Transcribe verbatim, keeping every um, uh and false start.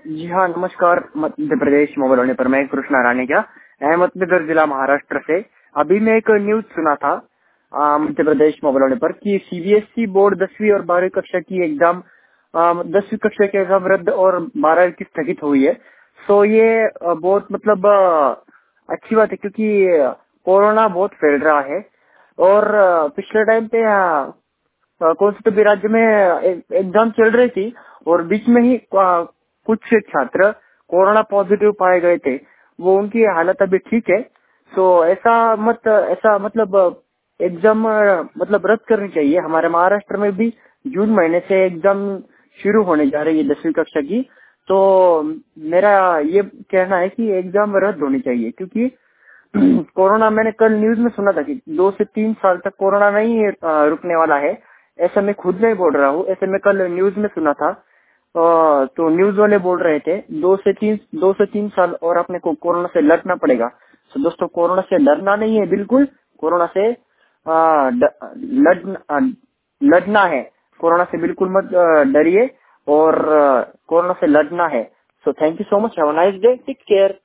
जी हाँ, नमस्कार। मध्य प्रदेश मोबाइल होने पर मैं कृष्णा राणे का अहमदनगर जिला महाराष्ट्र से। अभी मैं एक न्यूज सुना था अ, मध्य प्रदेश मोबाइल होने पर कि सीबीएसई बोर्ड दसवीं और बारहवीं कक्षा की एग्जाम दसवीं कक्षा की एग्जाम रद्द और बारहवीं की स्थगित हुई है। सो ये अ, बहुत मतलब अ, अच्छी बात है, क्योंकि कोरोना बहुत फैल रहा है। और अ, पिछले टाइम पे अ, अ, कौन से तो भी राज्य में एग्जाम चल रही थी और बीच में ही अ, कुछ छात्र कोरोना पॉजिटिव पाए गए थे। वो उनकी हालत अभी ठीक है। सो ऐसा मत ऐसा मतलब एग्जाम मतलब रद्द करनी चाहिए। हमारे महाराष्ट्र में भी जून महीने से एग्जाम शुरू होने जा रही है दसवीं कक्षा की। तो मेरा ये कहना है कि एग्जाम रद्द होनी चाहिए, क्योंकि कोरोना मैंने कल न्यूज में सुना था कि दो से तीन साल तक कोरोना नहीं अ, रुकने वाला है। ऐसा मैं खुद नहीं बोल रहा हूँ, ऐसे मैं कल न्यूज में सुना था। अ, तो न्यूज वाले बोल रहे थे दो से तीन दो से तीन साल और अपने को कोरोना से लड़ना पड़ेगा। तो दोस्तों, कोरोना से डरना नहीं है, बिल्कुल कोरोना से अ, ड- लड़ना अ, लड़ना है। कोरोना से बिल्कुल मत अ, डरिए और अ, कोरोना से लड़ना है। So thank you so much, have a nice day, take care.